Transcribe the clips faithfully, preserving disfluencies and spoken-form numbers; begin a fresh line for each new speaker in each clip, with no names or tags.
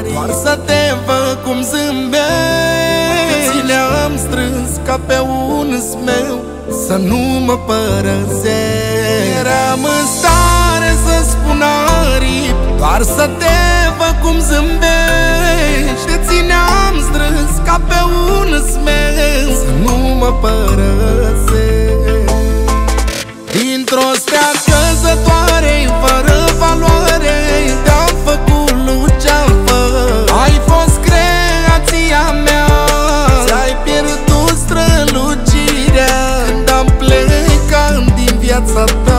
mari, doar să te văd cum zâmbești. Ține am strâns ca pe un smeu să nu mă părăsești. Eram în stare să spun aripi, doar să te văd cum zâmbești. Te țineam strâns ca pe un smeu să nu mă părăsești. Dintr-o stea căzătoare, fără valoare, te-am făcut luce-am făcut. Ai fost creația mea, ți-ai pierdut strălucirea când am plecat din viața ta.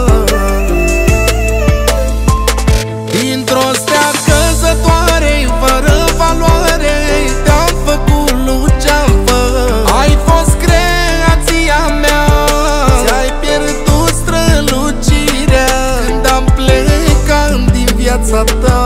Dintr-o stea căzătoare, fără valoare, te-am făcut luce-am făcut. Ai fost creația mea, ți-ai pierdut strălucirea când am plecat din viața ta.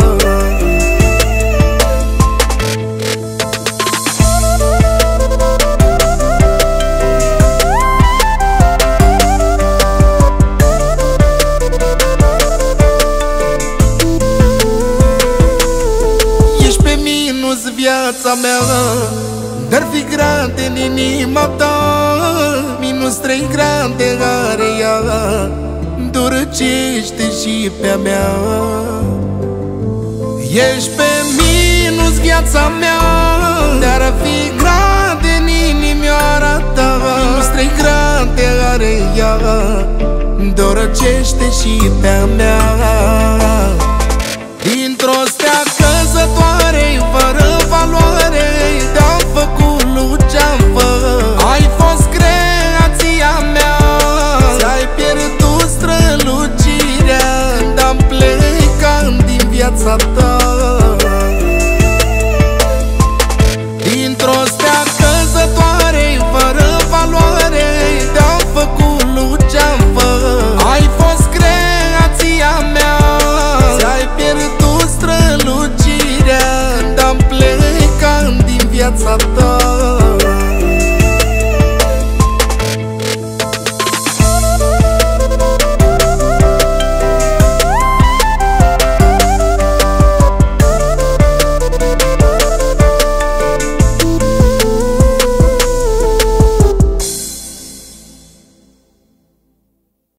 Viața mea, dar fi grande în inima ta. Minus trei grande are ea, dorăcește și pe-a mea. Ești pe minus viața mea, dar fi grande în inimioara ta. Minus trei grande are ea, dorăcește și pe-a mea. Dintr-o stea căzătoare, fără valoare, te-am făcut luce-am făcut. Ai fost creația mea, ți-ai pierdut strălucirea când am plecat din viața ta.